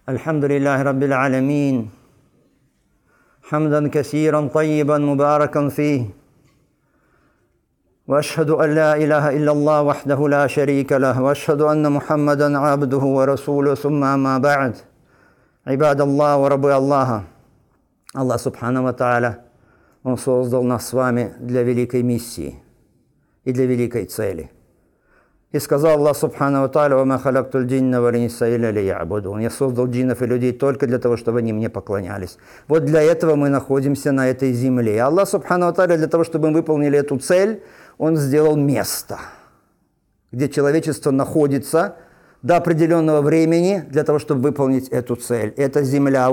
الحمد لله رب العالمين حمدا كثيرا طيبا مباركا فيه وأشهد أن لا إله إلا الله وحده لا شريك له وأشهد أن محمدا عبده ورسوله ثم أما بعد عباد الله ورب الله. Аллах Субхану ва Тааля, Он создал нас с вами для великой миссии и для великой цели. И сказал Аллах Субхану ва Тааля: «Вама халактуль джинна валь инса илля лиябудун». Я создал джиннов и людей только для того, чтобы они мне поклонялись. Вот для этого мы находимся на этой земле. И Аллах Субхану ва Тааля для того, чтобы мы выполнили эту цель, Он сделал место, где человечество находится до определенного времени для того, чтобы выполнить эту цель. Это земля.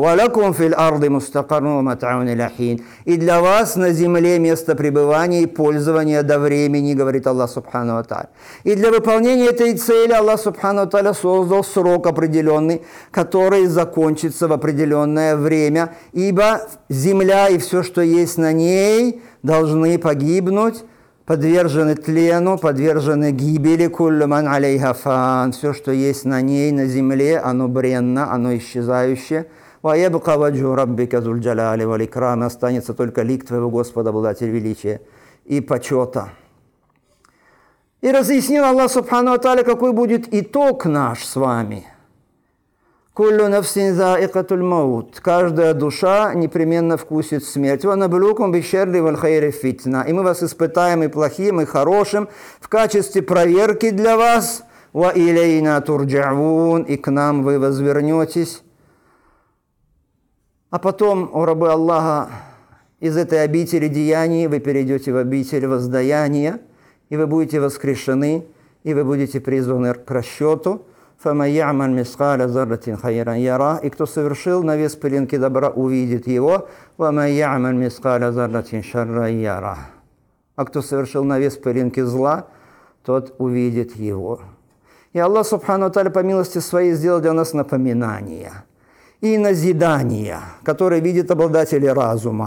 И для вас на земле место пребывания и пользования до времени, говорит Аллах Субхану ва Тааля. И для выполнения этой цели Аллах Субхану ва Тааля создал срок определенный, который закончится в определенное время, ибо земля и все, что есть на ней, должны погибнуть, подвержены тлену, подвержены гибели. Куллю ман алейха фан. Все, что есть на ней, на земле, оно бренно, оно исчезающее. Ва ябка ваджху раббика зуль джаляли валь икрам. Останется только лик твоего Господа, обладатель величия и почета. И разъяснил Аллах Субхану ва Тааля, какой будет итог наш с вами. Куллю нафсин заикатуль маут. Каждая душа непременно вкусит смерть. Ва наблюкум бишерри валь хайри фитна. И мы вас испытаем и плохим, и хорошим в качестве проверки для вас. Ва илейна турджаун. И к нам вы возвернетесь. А потом, о рабы Аллаха, из этой обители деяний вы перейдете в обитель воздаяния, и вы будете воскрешены, и вы будете призваны к расчету. И кто совершил на вес пылинки добра, увидит его. А кто совершил на вес пылинки зла, тот увидит его. И Аллах Субхану ва Тааля по милости своей сделал для нас напоминания и назидания, которые видят обладатели разума.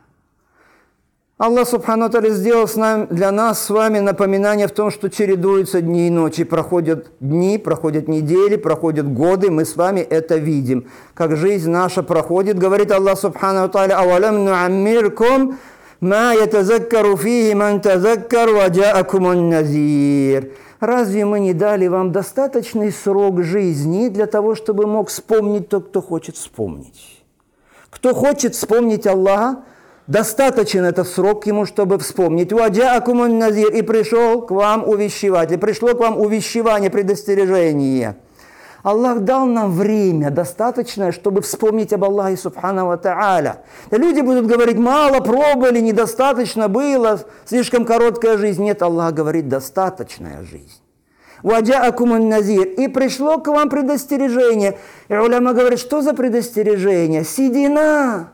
Аллах Субхану ва Тааля сделал для нас с вами напоминание в том, что чередуются дни и ночи, проходят дни, проходят недели, проходят годы, мы с вами это видим. Как жизнь наша проходит, говорит Аллах Субхану ва Тааля: «Авалам нуаммиркум ма ятазаккару фихи ман тазаккар ва джаакумун назир». Разве мы не дали вам достаточный срок жизни для того, чтобы мог вспомнить тот, кто хочет вспомнить? Кто хочет вспомнить Аллаха, достаточен этот срок ему, чтобы вспомнить. «Ваджаакумун назир» и пришел к вам увещеватель, пришло к вам увещевание, предостережение. Аллах дал нам время достаточное, чтобы вспомнить об Аллахе Субхану ва Тааля. Люди будут говорить: мало пробовали, недостаточно было, слишком короткая жизнь. Нет, Аллах говорит: достаточная жизнь. «Ваджаакумун назир» и пришло к вам предостережение. И уляма говорит: что за предостережение? Седина.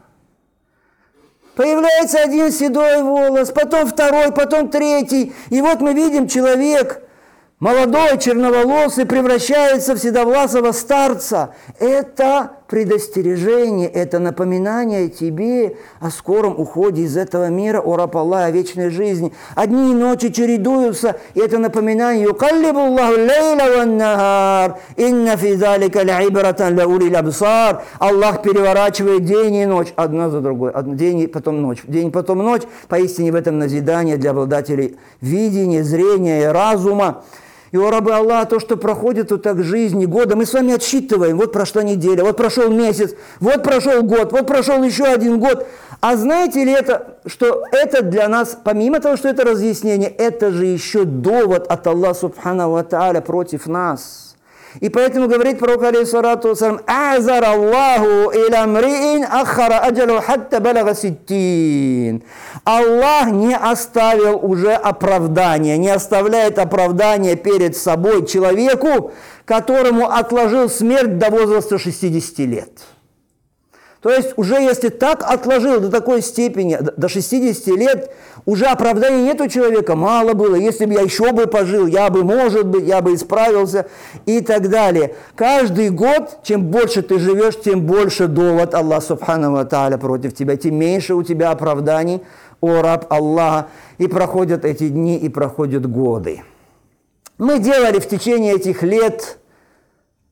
Появляется один седой волос, потом второй, потом третий. И вот мы видим, человек молодой, черноволосый, превращается в седовласого старца. Это предостережение, это напоминание тебе о скором уходе из этого мира, о раб Аллаха, о вечной жизни. Одни ночи чередуются, и это напоминание: «Юкаллибу Аллаху лейла ван нахар, инна фи залика лаибратан ля улил абсар». Аллах переворачивает день и ночь, одна за другой, день и потом ночь, день и потом ночь. Поистине в этом назидание для обладателей видения, зрения и разума. И, о рабы Аллаха, то, что проходит вот так жизни, года, мы с вами отсчитываем. Вот прошла неделя, вот прошел месяц, вот прошел год, вот прошел еще один год. А знаете ли что это для нас, помимо того, что это разъяснение, это же еще довод от Аллаха Субхану ва Тааля против нас. И поэтому говорит пророк, алейхиссалату вассалям: «Азар Аллаху иля мриин ахара аджалу хатта балага ситтин». Аллах не оставил уже оправдания, не оставляет оправдания перед собой человеку, которому отложил смерть до возраста 60 лет. То есть уже если так отложил до такой степени, до 60 лет, уже оправдания нет у человека. Мало было, если бы я еще бы пожил, я бы, может быть, я бы исправился и так далее. Каждый год, чем больше ты живешь, тем больше довод Аллаха Субхану ва Тааля против тебя, тем меньше у тебя оправданий, о раб Аллаха. И проходят эти дни, и проходят годы. Мы делали в течение этих лет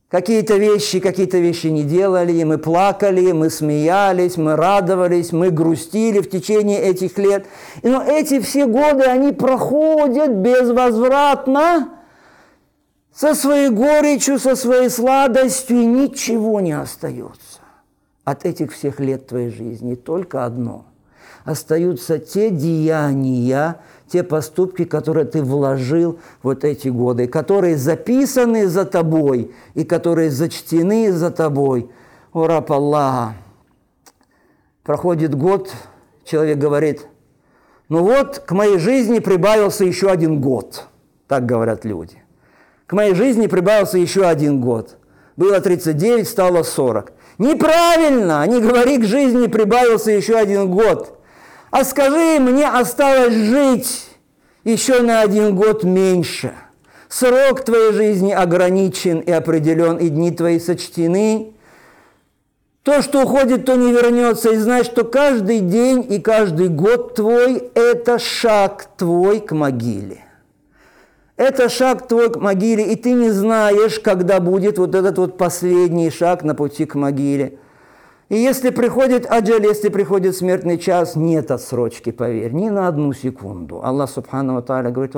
какие-то вещи не делали, и мы плакали, мы смеялись, мы радовались, мы грустили в течение этих лет. Но эти все годы, они проходят безвозвратно, со своей горечью, со своей сладостью, и ничего не остается от этих всех лет твоей жизни. Только одно. Остаются те деяния, те поступки, которые ты вложил вот эти годы, которые записаны за тобой и которые зачтены за тобой. О, раб Аллаха! Проходит год, человек говорит, ну вот, к моей жизни прибавился еще 1 год. Так говорят люди. К моей жизни прибавился еще 1 год. Было 39, стало 40. Неправильно! Не говори, к жизни прибавился еще 1 год. А скажи, мне осталось жить еще на 1 год меньше. Срок твоей жизни ограничен и определен, и дни твои сочтены. То, что уходит, то не вернется. И знай, что каждый день и каждый год твой – это шаг твой к могиле. Это шаг твой к могиле, и ты не знаешь, когда будет вот этот вот последний шаг на пути к могиле. И если приходит аджаль, если приходит смертный час, нет отсрочки, поверь, ни на 1 секунду. Аллах Субхану ва Тааля говорит,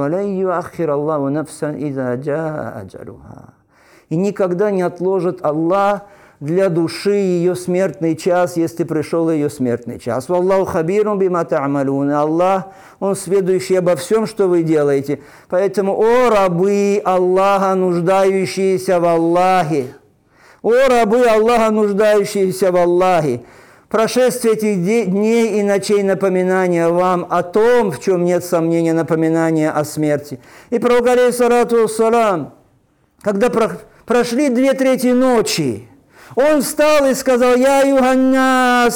и никогда не отложит Аллах для души ее смертный час, если пришел ее смертный час. Валлаху хабирун бима та'малун. Аллах, Он сведущий обо всем, что вы делаете. Поэтому, о рабы Аллаха, нуждающиеся в Аллахе, о рабы Аллаха, нуждающиеся в Аллахе, прошествие этих дней и ночей напоминания вам о том, в чем нет сомнения, напоминания о смерти. И пророк, алейхиссалату вассалам, когда прошли 2/3 ночи, он встал и сказал, «Я юханнас,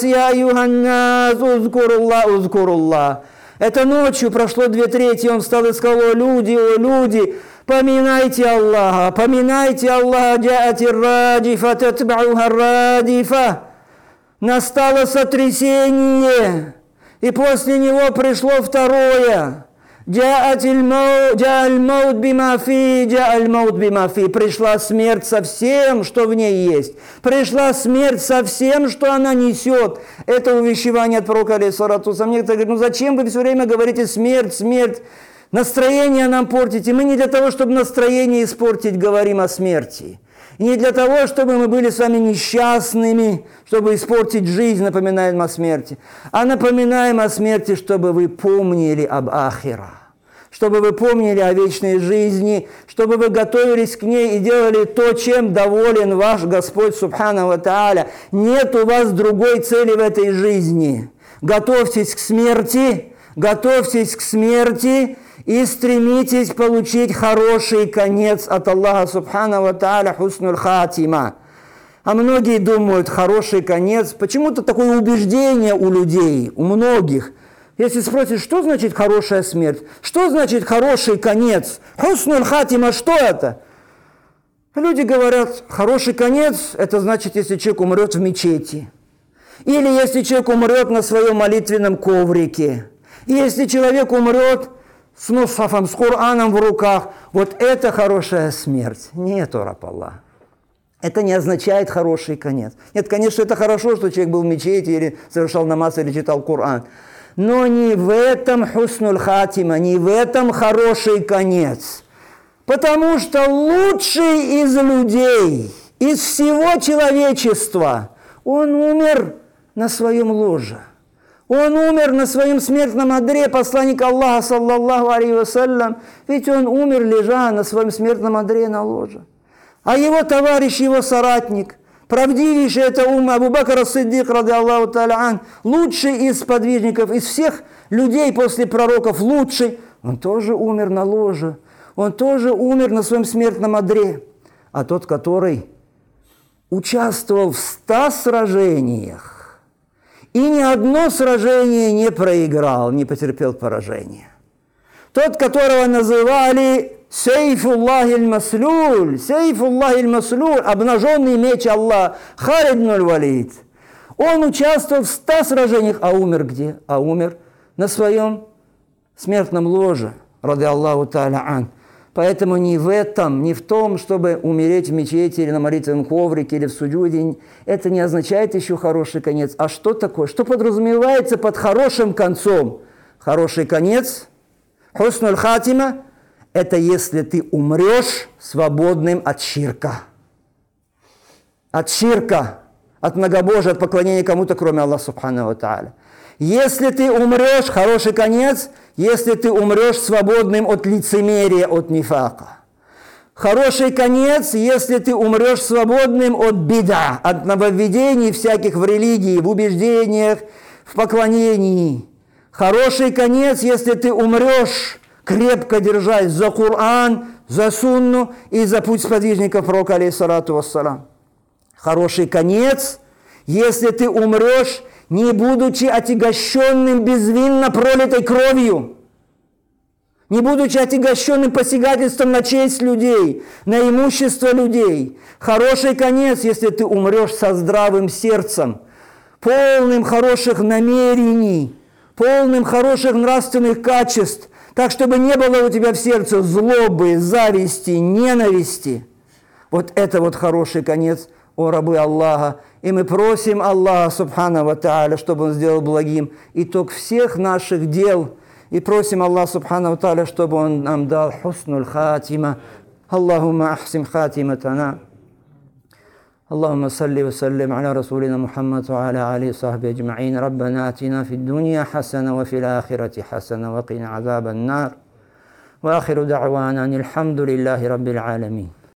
узкуруллах». Это ночью прошло 2/3, он встал и сказал, о люди, поминайте Аллаха, джаатир раджифа, татбауха радифа. Настало сотрясение, и после него пришло второе. Джа'аль-маут бимафи. Пришла смерть со всем, что в ней есть. Пришла смерть со всем, что она несет. Это увещевание от пророка, алейхиссалату вассалам. Некоторые говорят, зачем вы все время говорите смерть? Настроение нам портите. Мы не для того, чтобы настроение испортить, говорим о смерти. И не для того, чтобы мы были с вами несчастными, чтобы испортить жизнь, напоминаем о смерти. А напоминаем о смерти, чтобы вы помнили об ахира, чтобы вы помнили о вечной жизни, чтобы вы готовились к ней и делали то, чем доволен ваш Господь Субхану ва Тааля. Нет у вас другой цели в этой жизни. Готовьтесь к смерти и стремитесь получить хороший конец от Аллаха Субхану ва Тааля, хуснул хатима. А многие думают, хороший конец, почему-то такое убеждение у людей, у многих. Если спросишь, что значит хорошая смерть, что значит хороший конец, хуснул хатима, что это? Люди говорят, хороший конец, это значит, если человек умрет в мечети, или если человек умрет на своем молитвенном коврике, и если человек умрет с мусхафом, с Кораном в руках, вот это хорошая смерть. Нет, раб Аллах. Это не означает хороший конец. Нет, конечно, это хорошо, что человек был в мечети, или совершал намаз, или читал Коран. Но не в этом хуснуль хатима, не в этом хороший конец. Потому что лучший из людей, из всего человечества, он умер на своем ложе. Он умер на своем смертном одре, посланник Аллаха, саллаллаху алейхи вассалям, ведь он умер, лежа на своем смертном одре на ложе. А его товарищ, его соратник, правдивейший это Абу Бакр ас-Сиддик, ради Аллаху та'аля ан, лучший из подвижников, из всех людей после пророков, лучший, он тоже умер на ложе, он тоже умер на своем смертном одре. А тот, который участвовал в 100 сражениях, и ни одно сражение не проиграл, не потерпел поражения. Тот, которого называли Сейфуллахи аль-Маслуль, обнаженный меч Аллаха, Халид ибн аль-Валид. Он участвовал в 100 сражениях, а умер где? А умер на своем смертном ложе, ради Аллаху та'аля ан. Поэтому не в этом, не в том, чтобы умереть в мечети или на молитвенном коврике или в суджуде, это не означает еще хороший конец. А что такое? Что подразумевается под хорошим концом? Хороший конец, хуснуль хатима, это если ты умрешь свободным от ширка. От ширка, от многобожия, от поклонения кому-то, кроме Аллаха Субхану ва Тааля. Если ты умрешь, хороший конец, если ты умрешь свободным от лицемерия, от нифака. Хороший конец, если ты умрешь свободным от бида, от нововведений всяких в религии, в убеждениях, в поклонении. Хороший конец, если ты умрешь, крепко держась за Коран, за Сунну и за путь сподвижников пророка, алейхиссалату вассалам. Хороший конец, если ты умрешь, не будучи отягощенным безвинно пролитой кровью, не будучи отягощенным посягательством на честь людей, на имущество людей. Хороший конец, если ты умрешь со здравым сердцем, полным хороших намерений, полным хороших нравственных качеств, так, чтобы не было у тебя в сердце злобы, зависти, ненависти. Вот это вот хороший конец, о рабы Аллаха. И мы просим Аллаха, Субхану ва Тааля, чтобы Он сделал благим итог всех наших дел. И просим Аллаха, Субхану ва Тааля, чтобы Он нам дал хуснуль хатима. Аллахумма ахсин хатиматана. اللهم صل وسلم على رسولنا محمد وعلى آله وصحبه أجمعين. ربنا آتنا في الدنيا حسنة وفي الآخرة حسنة وقنا عذاب النار. وآخر دعوانا أن الحمد لله رب العالمين.